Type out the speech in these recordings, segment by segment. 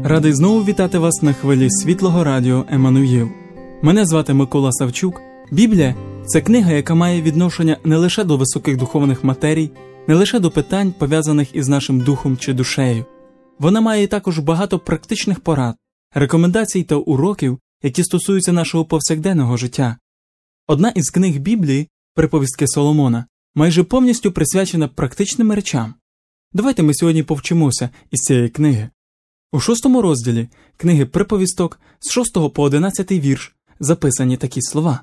Радий знову вітати вас на хвилі Світлого Радіо Еммануїл. Мене звати Микола Савчук. Біблія – це книга, яка має відношення не лише до високих духовних матерій, не лише до питань, пов'язаних із нашим духом чи душею. Вона має також багато практичних порад, рекомендацій та уроків, які стосуються нашого повсякденного життя. Одна із книг Біблії, «Приповістки Соломона», майже повністю присвячена практичним речам. Давайте ми сьогодні повчимося із цієї книги. У 6 розділі книги «Приповісток» з 6 по 11 вірш записані такі слова.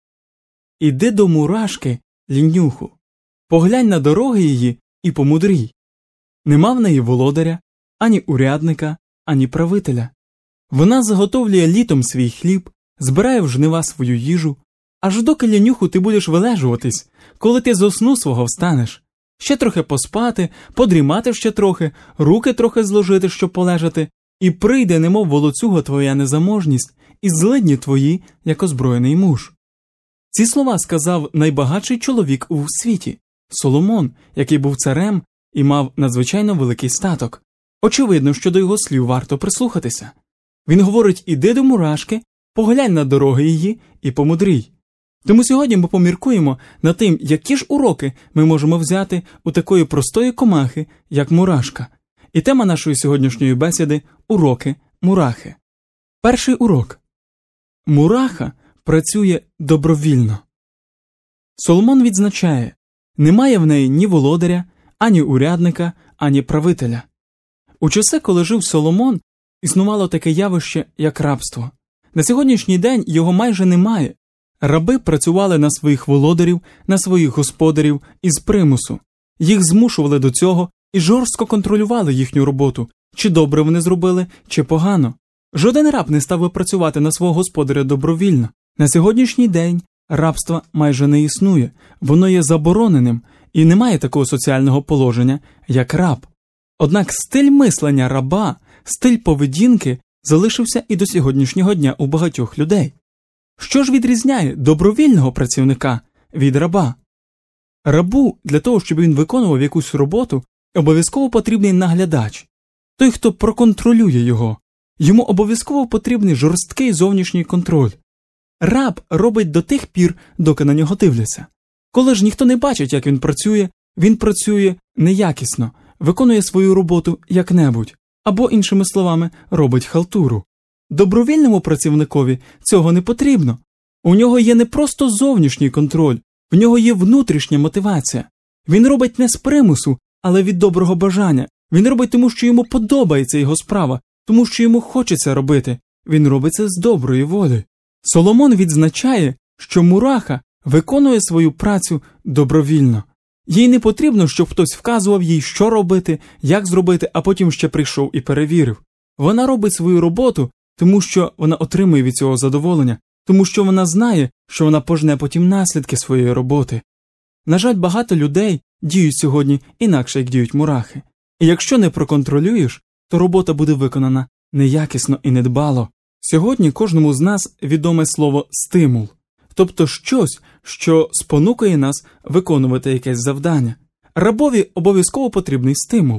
«Іди до мурашки, лінюху, поглянь на дороги її і помудрій. Нема в неї володаря, ані урядника, ані правителя. Вона заготовлює літом свій хліб, збирає в жнива свою їжу, аж доки, лінюху, ти будеш вилежуватись, коли ти зо сну свого встанеш. Ще трохи поспати, подрімати ще трохи, руки трохи зложити, щоб полежати, і прийде, немов волоцюга твоя незаможність, і злидні твої, як озброєний муж». Ці слова сказав найбагатший чоловік у світі – Соломон, який був царем і мав надзвичайно великий статок. Очевидно, що до його слів варто прислухатися. Він говорить: «Іди до мурашки, поглянь на дороги її і помудрій». Тому сьогодні ми поміркуємо над тим, які ж уроки ми можемо взяти у такої простої комахи, як мурашка. І тема нашої сьогоднішньої бесіди – уроки мурахи. Перший урок. Мураха працює добровільно. Соломон відзначає, немає в неї ні володаря, ані урядника, ані правителя. У часи, коли жив Соломон, існувало таке явище, як рабство. На сьогоднішній день його майже немає. Раби працювали на своїх володарів, на своїх господарів із примусу. Їх змушували до цього і жорстко контролювали їхню роботу, чи добре вони зробили, чи погано. Жоден раб не став би працювати на свого господаря добровільно. На сьогоднішній день рабства майже не існує, воно є забороненим і немає такого соціального положення, як раб. Однак стиль мислення раба, стиль поведінки залишився і до сьогоднішнього дня у багатьох людей. Що ж відрізняє добровільного працівника від раба? Рабу, для того, щоб він виконував якусь роботу, обов'язково потрібний наглядач, той, хто проконтролює його. Йому обов'язково потрібний жорсткий зовнішній контроль. Раб робить до тих пір, доки на нього дивляться. Коли ж ніхто не бачить, як він працює неякісно, виконує свою роботу як-небудь, або, іншими словами, робить халтуру. Добровільному працівникові цього не потрібно. У нього є не просто зовнішній контроль, в нього є внутрішня мотивація. Він робить не з примусу, але від доброго бажання. Він робить тому, що йому подобається його справа, тому що йому хочеться робити. Він робить це з доброї волі. Соломон відзначає, що мураха виконує свою працю добровільно. Їй не потрібно, щоб хтось вказував їй, що робити, як зробити, а потім ще прийшов і перевірив. Вона робить свою роботу, тому що вона отримує від цього задоволення, тому що вона знає, що вона пожне потім наслідки своєї роботи. На жаль, багато людей діють сьогодні інакше, як діють мурахи. І якщо не проконтролюєш, то робота буде виконана неякісно і недбало. Сьогодні кожному з нас відоме слово «стимул», тобто щось, що спонукає нас виконувати якесь завдання. Рабові обов'язково потрібний стимул.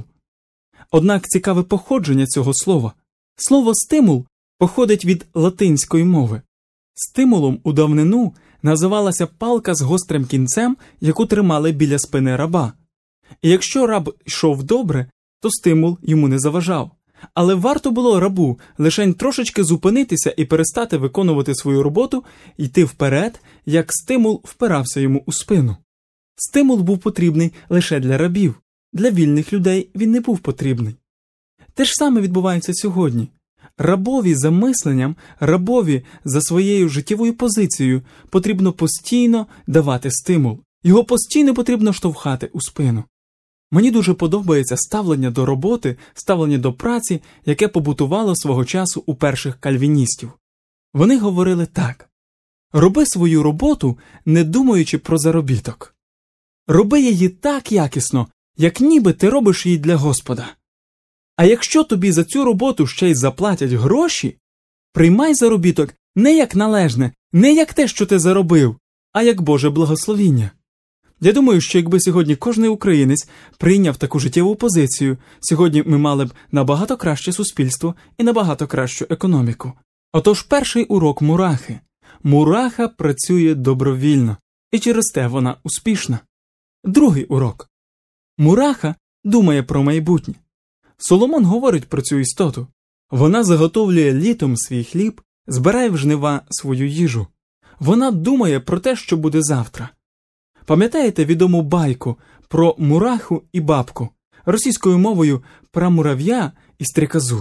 Однак цікаве походження цього слова. Слово «стимул» походить від латинської мови. Стимулом у давнину називалася палка з гострим кінцем, яку тримали біля спини раба. І якщо раб йшов добре, то стимул йому не заважав. Але варто було рабу лишень трошечки зупинитися і перестати виконувати свою роботу, йти вперед, як стимул впирався йому у спину. Стимул був потрібний лише для рабів. Для вільних людей він не був потрібний. Те ж саме відбувається сьогодні. Рабові за мисленням, рабові за своєю життєвою позицією потрібно постійно давати стимул. Його постійно потрібно штовхати у спину. Мені дуже подобається ставлення до роботи, ставлення до праці, яке побутувало свого часу у перших кальвіністів. Вони говорили так: роби свою роботу, не думаючи про заробіток. Роби її так якісно, як ніби ти робиш її для Господа. А якщо тобі за цю роботу ще й заплатять гроші, приймай заробіток не як належне, не як те, що ти заробив, а як Боже благословіння. Я думаю, що якби сьогодні кожний українець прийняв таку життєву позицію, сьогодні ми мали б набагато краще суспільство і набагато кращу економіку. Отож, перший урок мурахи. Мураха працює добровільно, і через те вона успішна. Другий урок. Мураха думає про майбутнє. Соломон говорить про цю істоту. Вона заготовлює літом свій хліб, збирає в жнива свою їжу. Вона думає про те, що буде завтра. Пам'ятаєте відому байку про мураху і бабку, російською мовою про мурав'я і стрекозу?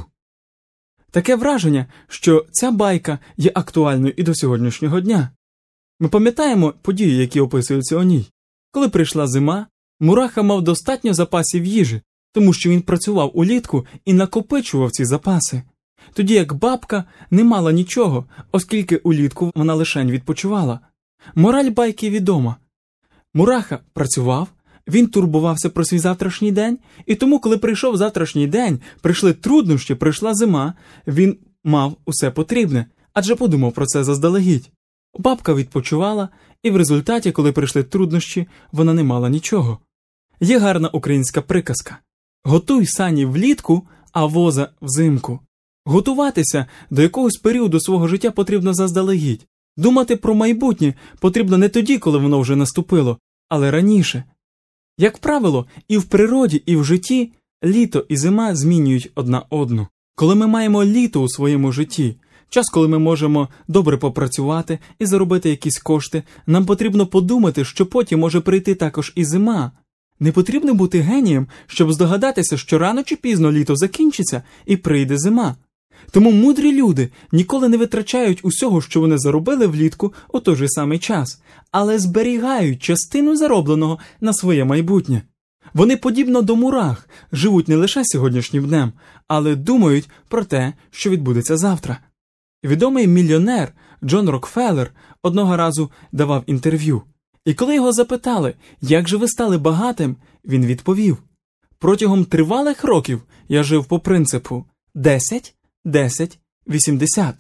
Таке враження, що ця байка є актуальною і до сьогоднішнього дня. Ми пам'ятаємо події, які описуються у ній. Коли прийшла зима, мураха мав достатньо запасів їжі, тому що він працював улітку і накопичував ці запаси. Тоді як бабка не мала нічого, оскільки улітку вона лишень відпочивала. Мораль байки відома. Мураха працював, він турбувався про свій завтрашній день, і тому, коли прийшов завтрашній день, прийшли труднощі, прийшла зима, він мав усе потрібне, адже подумав про це заздалегідь. Бабка відпочивала, і в результаті, коли прийшли труднощі, вона не мала нічого. Є гарна українська приказка: «Готуй сані влітку, а воза взимку». Готуватися до якогось періоду свого життя потрібно заздалегідь. Думати про майбутнє потрібно не тоді, коли воно вже наступило, але раніше. Як правило, і в природі, і в житті літо і зима змінюють одна одну. Коли ми маємо літо у своєму житті, час, коли ми можемо добре попрацювати і заробити якісь кошти, нам потрібно подумати, що потім може прийти також і зима. Не потрібно бути генієм, щоб здогадатися, що рано чи пізно літо закінчиться і прийде зима. Тому мудрі люди ніколи не витрачають усього, що вони заробили влітку у той же самий час, але зберігають частину заробленого на своє майбутнє. Вони, подібно до мурах, живуть не лише сьогоднішнім днем, але думають про те, що відбудеться завтра. Відомий мільйонер Джон Рокфеллер одного разу давав інтерв'ю. І коли його запитали, як же ви стали багатим, він відповів: «Протягом тривалих років я жив по принципу 10, 10, 80.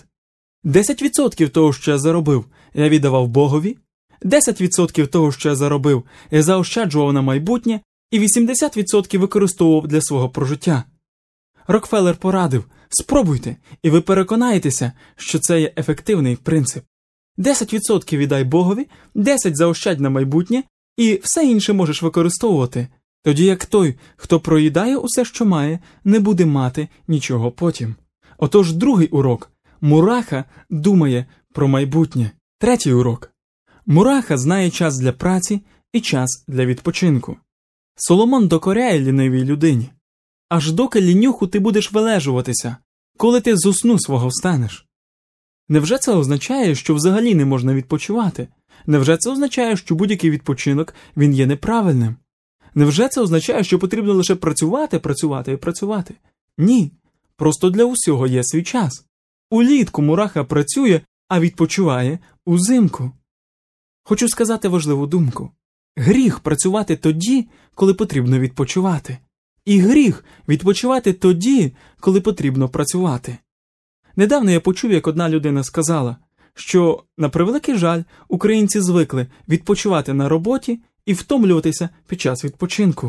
10% того, що я заробив, я віддавав Богові, 10% того, що я заробив, я заощаджував на майбутнє, і 80% використовував для свого прожиття». Рокфеллер порадив: спробуйте, і ви переконаєтеся, що це є ефективний принцип. 10% віддай Богові, 10% заощадь на майбутнє, і все інше можеш використовувати. Тоді як той, хто проїдає усе, що має, не буде мати нічого потім. Отож, другий урок. Мураха думає про майбутнє. Третій урок. Мураха знає час для праці і час для відпочинку. Соломон докоряє лінивій людині. Аж доки, лінюху, ти будеш вилежуватися, коли ти з сну свого встанеш. Невже це означає, що взагалі не можна відпочивати? Невже це означає, що будь-який відпочинок, він є неправильним? Невже це означає, що потрібно лише працювати, працювати і працювати? Ні. Просто для усього є свій час. Улітку мураха працює, а відпочиває узимку. Хочу сказати важливу думку. Гріх працювати тоді, коли потрібно відпочивати. І гріх відпочивати тоді, коли потрібно працювати. Недавно я почув, як одна людина сказала, що, на превеликий жаль, українці звикли відпочивати на роботі і втомлюватися під час відпочинку.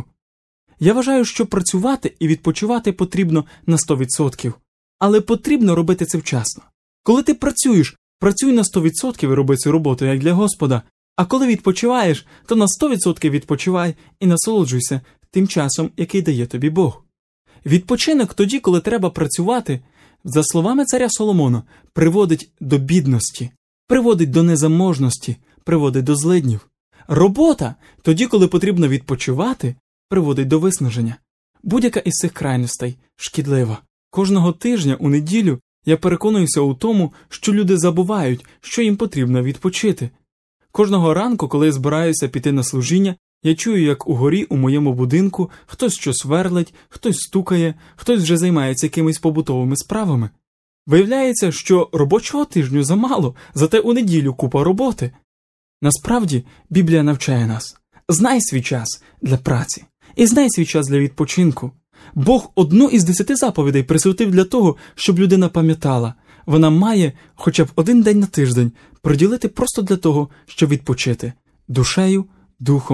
Я вважаю, що працювати і відпочивати потрібно на 100%. Але потрібно робити це вчасно. Коли ти працюєш, працюй на 100% і роби цю роботу, як для Господа. А коли відпочиваєш, то на 100% відпочивай і насолоджуйся тим часом, який дає тобі Бог. Відпочинок тоді, коли треба працювати, за словами царя Соломона, приводить до бідності, приводить до незаможності, приводить до злиднів. Робота тоді, коли потрібно відпочивати, приводить до виснаження. Будь-яка із цих крайностей шкідлива. Кожного тижня у неділю я переконуюся у тому, що люди забувають, що їм потрібно відпочити. Кожного ранку, коли я збираюся піти на служіння, я чую, як угорі у моєму будинку хтось щось сверлить, хтось стукає, хтось вже займається якимись побутовими справами. Виявляється, що робочого тижню замало, зате у неділю купа роботи. Насправді, Біблія навчає нас: знай свій час для праці і знай свій час для відпочинку. Бог одну із 10 заповідей присвятив для того, щоб людина пам'ятала. Вона має хоча б один день на тиждень приділити просто для того, щоб відпочити душею, духом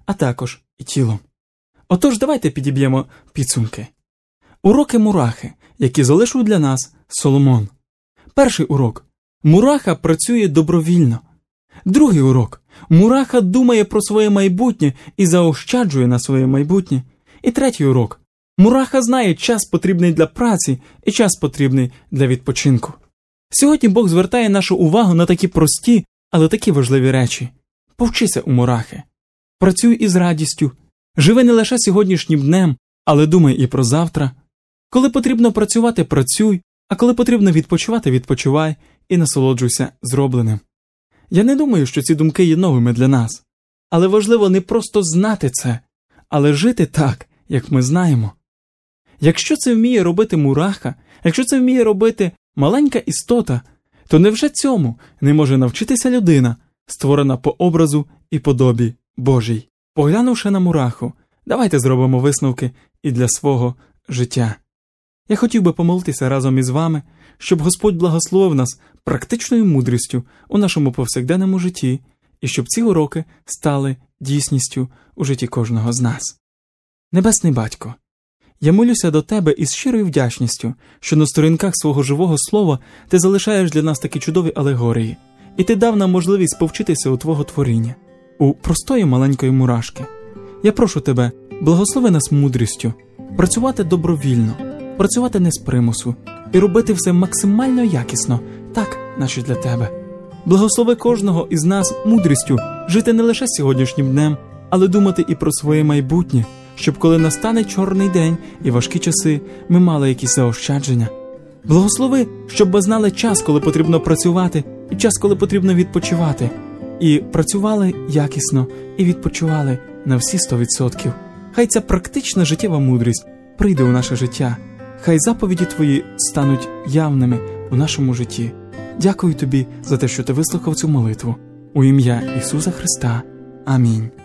а також і тілом. Отож, давайте підіб'ємо підсумки. Уроки мурахи, які залишив для нас Соломон. Перший урок. Мураха працює добровільно. Другий урок. Мураха думає про своє майбутнє і заощаджує на своє майбутнє. І третій урок. Мураха знає час потрібний для праці і час потрібний для відпочинку. Сьогодні Бог звертає нашу увагу на такі прості, але такі важливі речі. Повчися у мурахи. Працюй із радістю. Живи не лише сьогоднішнім днем, але думай і про завтра. Коли потрібно працювати – працюй, а коли потрібно відпочивати – відпочивай і насолоджуйся зробленим. Я не думаю, що ці думки є новими для нас. Але важливо не просто знати це, але жити так, як ми знаємо. Якщо це вміє робити мураха, якщо це вміє робити маленька істота, то невже цьому не може навчитися людина, створена по образу і подобі Божій? Поглянувши на мураху, давайте зробимо висновки і для свого життя. Я хотів би помолитися разом із вами, щоб Господь благословив нас практичною мудрістю у нашому повсякденному житті і щоб ці уроки стали дійсністю у житті кожного з нас. Небесний Батько, я молюся до Тебе із щирою вдячністю, що на сторінках свого живого слова Ти залишаєш для нас такі чудові алегорії, і Ти дав нам можливість повчитися у Твого творіння, у простої маленької мурашки. Я прошу Тебе, благослови нас мудрістю, працювати добровільно, працювати не з примусу і робити все максимально якісно, так, наче для Тебе. Благослови кожного із нас мудрістю жити не лише сьогоднішнім днем, але думати і про своє майбутнє, щоб коли настане чорний день і важкі часи, ми мали якісь заощадження. Благослови, щоб ми знали час, коли потрібно працювати, і час, коли потрібно відпочивати. І працювали якісно, і відпочивали на всі 100%. Хай ця практична життєва мудрість прийде у наше життя. Хай заповіді Твої стануть явними у нашому житті. Дякую Тобі за те, що Ти вислухав цю молитву. У ім'я Ісуса Христа. Амінь.